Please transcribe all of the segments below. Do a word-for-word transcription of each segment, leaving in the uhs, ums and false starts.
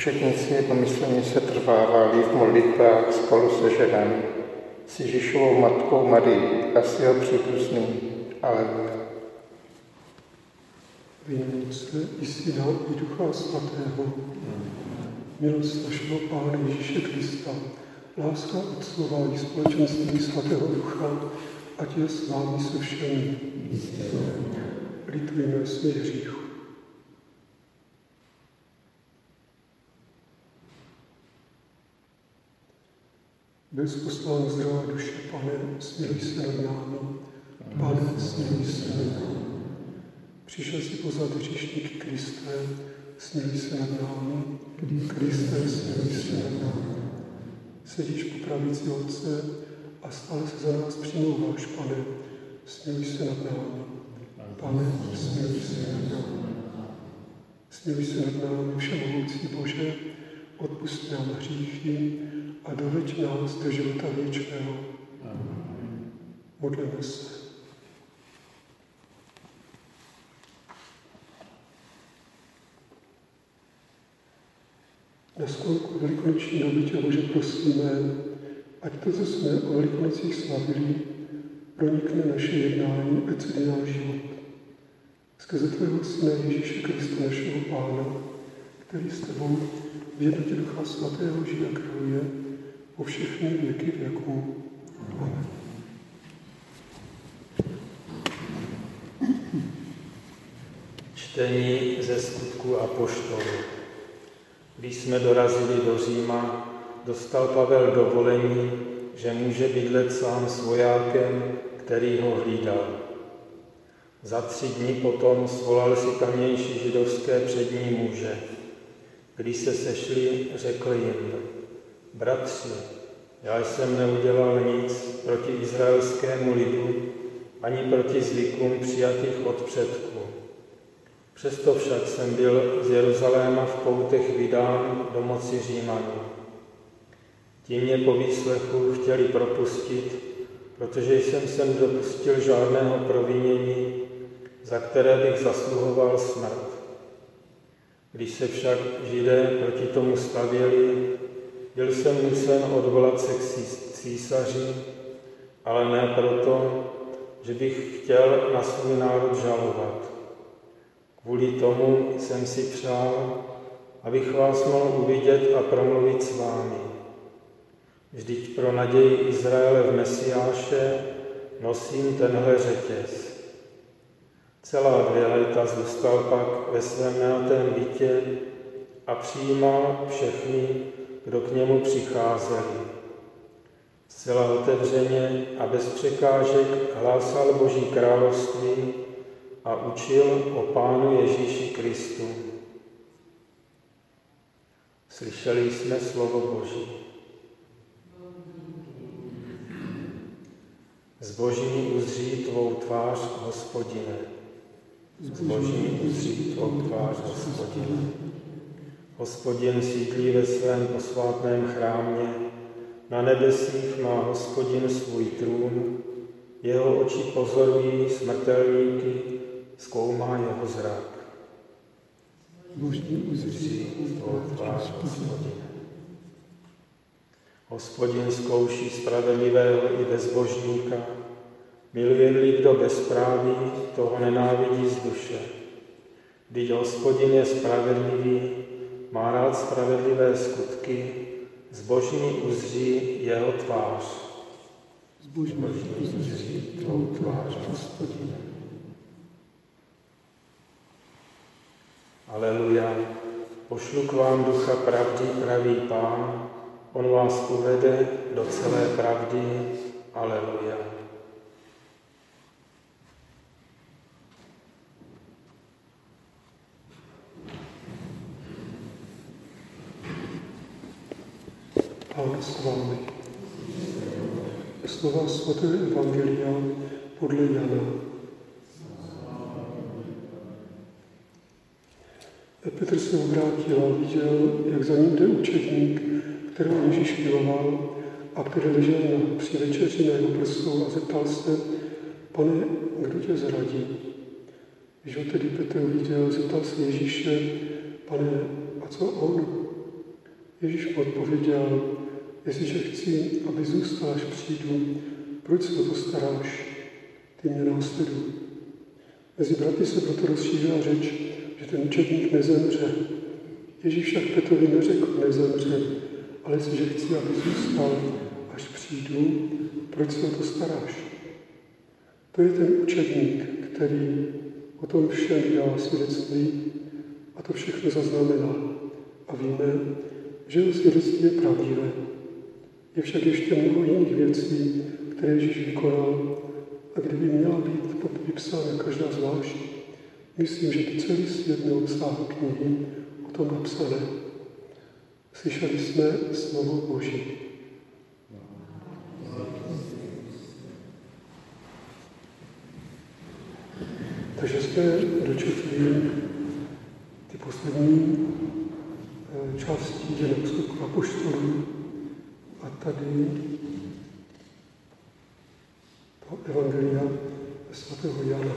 Učedníci pomyslně se trvávali v modlitbách spolu se ženami, s Ježíšovou matkou Marií a s jeho příbuzným. Aleluja. V jménu Otce i Syna i Ducha Svatého. Milost našeho Pána Ježíše Krista, láska Otcova i společenství Svatého Ducha, ať je s vámi se všemi. Litujme svých hříchů. Bez poslán zdravá duše, Pane, smiluj se nad námi. Pane, smiluj se nad námi. Přišel si pozvat hříšníky Kriste, smiluj se nad námi. Kriste, smiluj se nad námi. Sedíš po pravici Otce a stále se za nás přimlouváš, Pane, smiluj se nad námi. Pane, smiluj se nad námi. Smiluj se nad námi, všemohoucí Bože, odpusť nám hříchy a doveď nás do života věčného. Modleme se. Na sklonku velikonoční doby tě, Bože, prosíme, ať to, co jsme o velikonocích slavili, pronikne naše jednání a celý náš život. Skrze tvého Syna Ježíše Krista, našeho Pána, který s tebou v jednotě Ducha Svatého žije a králuje po všechny věky věků. Amen. Čtení ze Skutků apoštolů. Když jsme dorazili do Říma, dostal Pavel dovolení, že může bydlet sám s vojákem, který ho hlídal. Za tři dny potom svolal si tamnější židovské přední muže. Když se sešli, řekl jim: Bratři, já jsem neudělal nic proti izraelskému lidu, ani proti zvykům přijatých od předků. Přesto však jsem byl z Jeruzaléma v poutech vydán do moci Římanů. Ti mě po výslechu chtěli propustit, protože jsem se nedopustil žádného provinění, za které bych zasluhoval smrt. Když se však Židé proti tomu stavěli, byl jsem nucen odvolat se k císaři, ale ne proto, že bych chtěl na svůj národ žalovat. Kvůli tomu jsem si přál, abych vás mohl uvidět a promluvit s vámi. Vždyť pro naději Izraele v Mesiáše nosím tenhle řetěz. Celá dvě léta zůstal pak ve svém najatém bytě a přijímal všechny, kdo k němu přicházeli. Zcela otevřeně a bez překážek hlásal Boží království a učil o Pánu Ježíši Kristu. Slyšeli jsme slovo Boží. Zbožní uzří tvou tvář, Hospodine. Zbožní uzří tvou tvář, Hospodine. Hospodin sídlí ve svém posvátném chrámě, na nebesích má Hospodin svůj trůn, jeho oči pozorují smrtelníky, zkoumá jeho zrak. Zbožní uzří tvou tvář, Hospodine. Hospodin zkouší spravedlivého i bezbožníka, miluje-li kdo bezpráví, toho nenávidí z duše. Vždyť Hospodin je spravedlivý, má rád spravedlivé skutky, zbožní uzří jeho tvář. Zbožní uzří tvou tvář, Hospodine. Aleluja, pošlu k vám ducha pravdy, pravý Pán, on vás uvede do celé pravdy. Aleluja. Pán s vámi. Slova svatého evangelia podle Jana. Petr se obrátil a viděl, jak za ním jde učedník, kterého Ježíš miloval a který ležel na, při večeři na jeho prsou a zeptal se: Pane, kdo tě zradí? Když ho tedy Petr uviděl, zeptal se Ježíše: Pane, a co on? Ježíš mu odpověděl, jestliže chci, aby zůstal, až přijdu, proč se o to staráš? Ty mě následuj. Mezi bratry se proto rozšířila řeč, že ten učedník nezemře. Ježíš však Petrovi neřekl, nezemře, ale jestliže chci, aby zůstal, až přijdu, proč se o to staráš? To je ten učedník, který o tom všem dělá svědectví a to všechno zaznamená. A víme, že jeho svědectví je pravdivé. Je však ještě mnoho jiných věcí, které Ježíš vykonal a kdyby měla být vypsána každá zvlášť, myslím, že by celý svět neobsáhl knihy o tom napsané. Slyšeli jsme slovo Boží. Takže jsme dočetli ty poslední části dějin skutku apoštolů a tady to evangelia svatého Jana.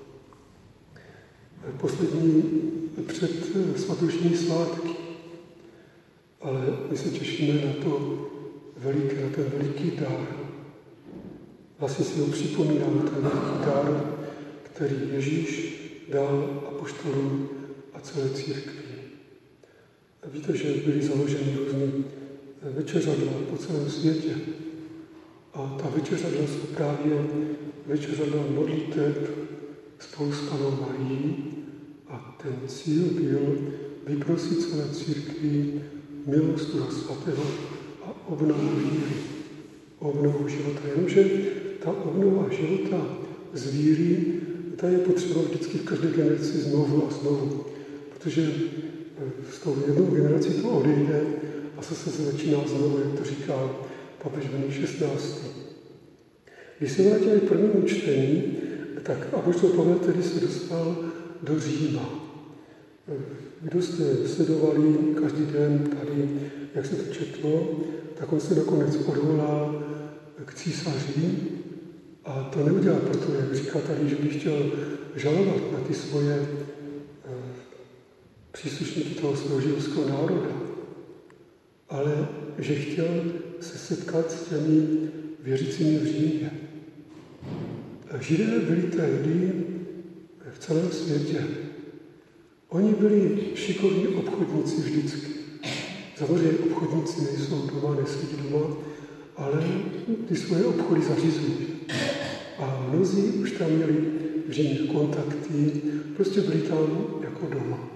Poslední před svatodušní svátky. Ale my se těšíme na to veliké, na ten veliký dar. Vlastně si ho připomínáme, ten veliký dar, který Ježíš dal apoštolům a celé církvi. Víte, že byly založeny různé večeřadla po celém světě. A ta večeřadla jsou právě večeřadla modliteb spolu s Pannou Marií. A ten cíl byl vyprosit celé církvi milost Ducha Svatého a obnovu víry, obnovu života. Jenomže ta obnova života z víry, ta je potřeba vždycky v každé generaci znovu a znovu. Protože s tou jednou generací to odejde a zase se začíná znovu, jak to říká papež Benedikt šestnáctý. Když se vrátili k prvnímu čtení, tak apoštol Pavel tedy se dostal do Říma. Kdo jste sledovali každý den tady, jak se to četlo, tak on se nakonec odvolal k císaři a to neudělal proto, jak říká tady, že by chtěl žalovat na ty svoje příslušníky toho svého židovského národa, ale že chtěl se setkat s těmi věřícími v Římě. Židé byli tehdy v celém světě. Oni byli šikovní obchodníci vždycky. Samozřejmě obchodníci nejsou doma, nesedí doma, ale ty svoje obchody zařizují. A mnozí už tam měli v Římě kontakty, prostě byli tam jako doma.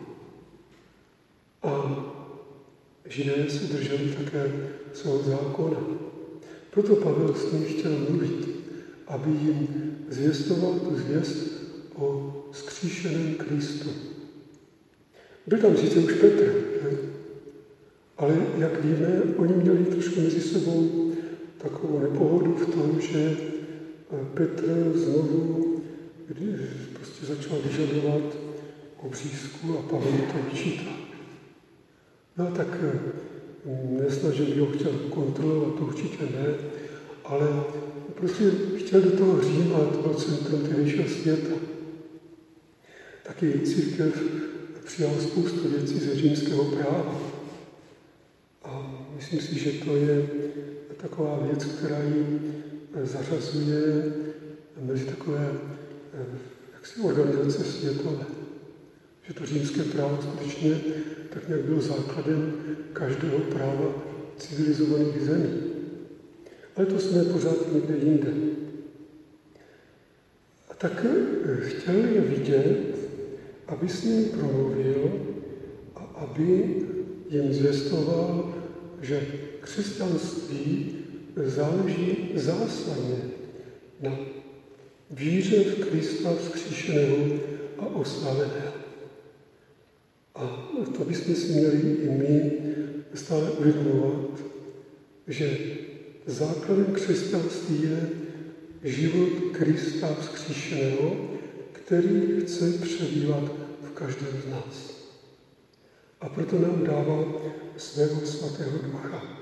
A Židé se drželi také svého zákona. Proto Pavel s nimi chtěl mluvit, aby jim zvěstoval tu zvěst o vzkříšeném Kristu. Byl tam sice už Petr, ne? Ale jak víme, oni měli trošku mezi sebou takovou nepohodu v tom, že Petr znovu prostě začal vyžadovat obřízku a Pavel to vyčítal. No tak nesnažil by ho chtěl kontrolovat, to určitě ne, ale prostě chtěl do toho Říma, to bylo centrum tehdejšího světa. Taky církev přijal spoustu věcí ze římského práva. A myslím si, že to je taková věc, která ji zařazuje mezi takové jaksi organizace světové. Že to římské právo skutečně tak nějak bylo základem každého práva civilizovaných zemí. Ale to jsme pořád někde jinde. A tak chtěl je vidět, aby s nimi promluvil a aby jim zvěstoval, že křesťanství záleží zásadně na víře v Krista vzkříšeného a oslaveného. A to bychom si měli i my stále uvědomovat, že základem křesťanství je život Krista vzkříšeného, který chce přebývat v každém z nás. A proto nám dává svého svatého ducha.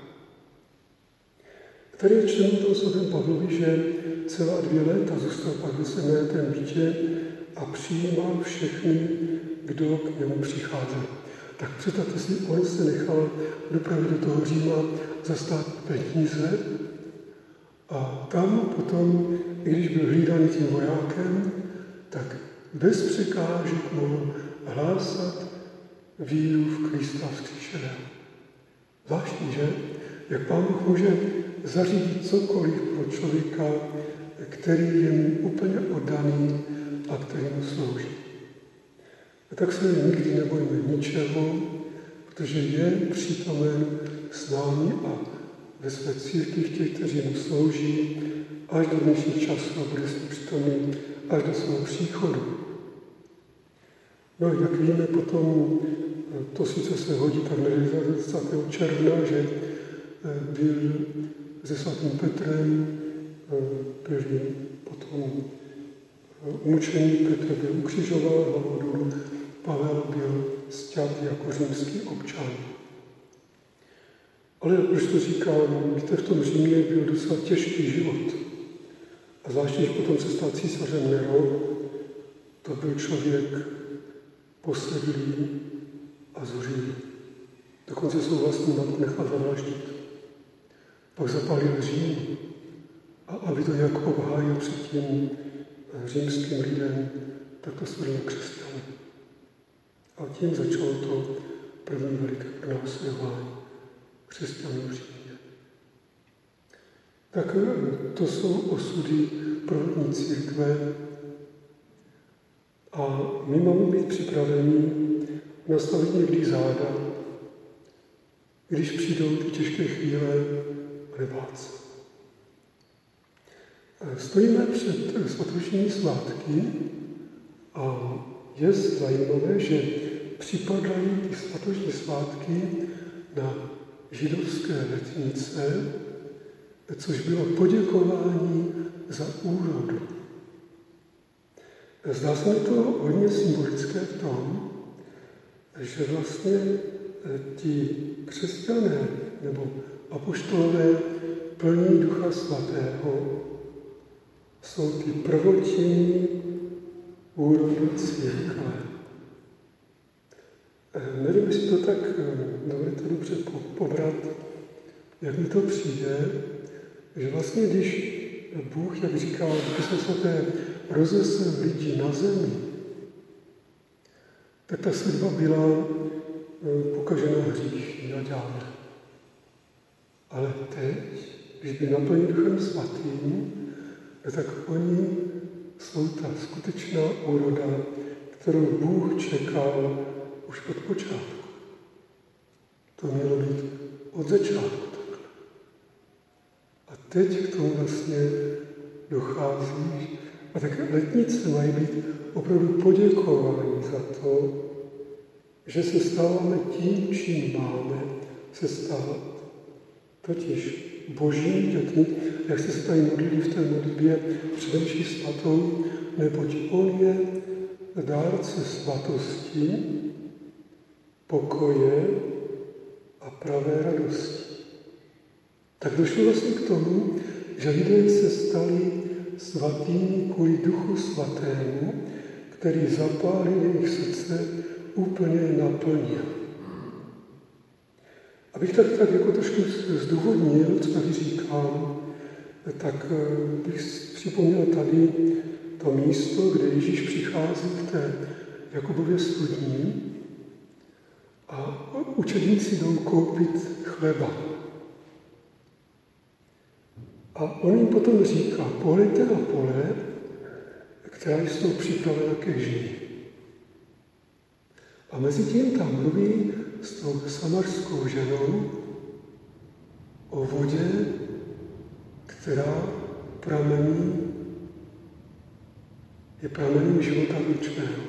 Tady je čteno toho svatém Pavlovi, že celá dvě léta zůstal pak v sedmém bytě a přijímal všechny, kdo k němu přicházeli. Tak představte si, on se nechal dopravit do toho Říma za státní peníze a tam potom, i když byl hlídaný tím vojákem, tak bez překážek mohl hlásat víru v Krista vzkříšeného. Zvláštní, že? Jak Pán Bůh může zařídit cokoliv pro člověka, který je mu úplně oddaný a který mu slouží. A tak se nikdy nebojíme ničeho, protože je přítomen s námi a ve své církvi v těch, kteří mu slouží, až do dnešních časů a bude s ním přítomný až do svého příchodu. No, jak víme, potom, to sice se hodí tak na dvacátého června, že byl se svatým Petrem, byli potom umučení, Petr byl ukřižován, hlavou dolů, Pavel byl sťat jako římský občan. Ale proč to říkám, víte, v tom Římě byl docela těžký život. A zvláště, když potom se stal císařem Nero, to byl člověk posedlý a zuřivý. Dokonce svou vlastní matku nechal zavraždit. Pak zapálil Řím. A aby to nějak obhájil před tím římským lidem, tak to svedl křesťany. A tím začalo to první veliké pronásledování křesťanů v Římě. Tak to jsou osudy první církve a my máme být připraveni nastavit někdy záda, když přijdou ty těžké chvíle a nebát se. Stojíme před svatodušními svátky a je zajímavé, že připadají ty svatodušní svátky na židovské letnice, což bylo poděkování za úrodu. Zdá se mi to hodně symbolické v tom, že vlastně ti křesťané nebo apoštolové plní Ducha Svatého jsou ty prvotní úrodu církve. Nevím, jestli to tak dovedete dobře pobrat, jak mi to přijde, že vlastně, když Bůh, jak říká v Písmu svaté, rozesel lidi na zemi, tak ta světba byla pokažená hříchy a ďábly. Ale teď, když by naplnili Duchem Svatým, tak oni jsou ta skutečná úroda, kterou Bůh čekal už od počátku. To mělo být od začátku takhle. A teď k tomu vlastně dochází. A tak letnice mají být opravdu poděkování za to, že se stáváme tím, čím máme se stávat. Totiž boží dětmi, jak jste se tady modlili v té modlitbě především svatou, neboť on je dárce svatosti, pokoje a pravé radosti. Tak došlo vlastně k tomu, že lidé se stali svatými kvůli Duchu Svatému, který zapálil jejich srdce úplně naplnil. Abych tak, tak jako trošku zdůvodnil, co tady říkám, tak bych připomněl tady to místo, kde Ježíš přichází k té Jakubově studni a učedníci jdou koupit chleba. A on jim potom říká, pohlejte na pole, která jsou připravena ke žni. A mezi tím tam mluví s tou samarskou ženou o vodě, která pramení, je pramenem života věčného.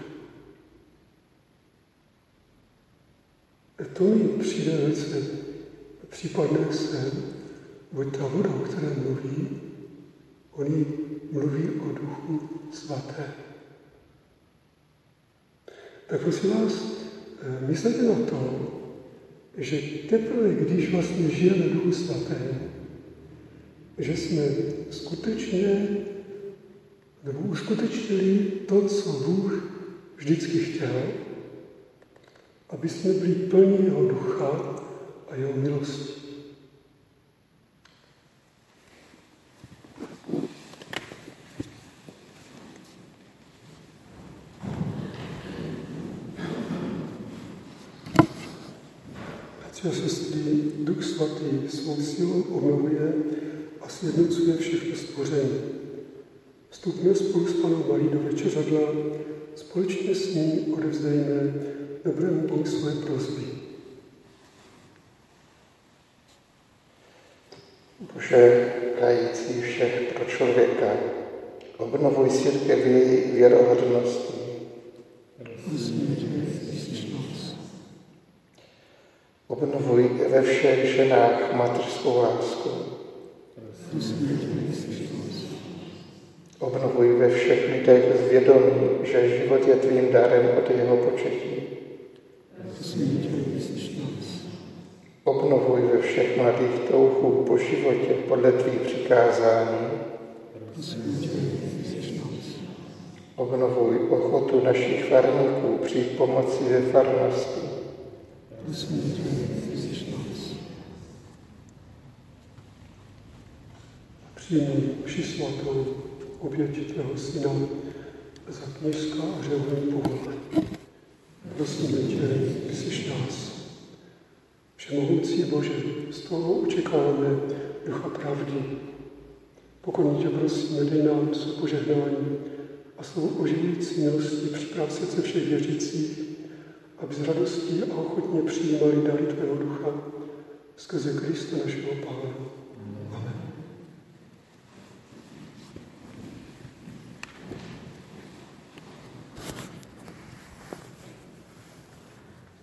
To mi přijde velice případné sem, buď ta voda, o které mluví, oni mluví o Duchu Svaté. Tak prosím vás, myslete na to, že teprve, když vlastně žijeme Duchu Svatém, že jsme skutečně nebo uskutečnili to, co Bůh vždycky chtěl, aby jsme byli plní jeho ducha a jeho milosti. Bratři a sestry, Duch Svatý svou silou obnovuje a sjednocuje všechno stvoření. Vstupme spolu s Pannou Marií do večeřadla, společně s ní odevzdejme dobrému Bohu své prosby. Bože, kající všech pro člověka, obnovuj církev v její věrohodnosti. Obnovuj ve všech ženách mateřskou lásku. Obnovuj ve všech lidech zvědomí, že život je tvým darem od jeho početí. Obnovuj ve všech mladých touhu po životě podle tvých přikázání. Obnovuj ochotu našich farníků přijít pomoci ve farnosti. Přijmi mši svatou oběti tvého syna za kněžská a řeholní povolání. Prosíme tě, vyslyš nás. Všemohoucí Bože, z toho očekáváme ducha pravdy. Pokorně tě prosíme, dej nám své požehnání a svou oživující milostí připrav srdce všech věřících, aby s radostí a ochotně přijímali dary tvého ducha skrze Krista našeho Pána.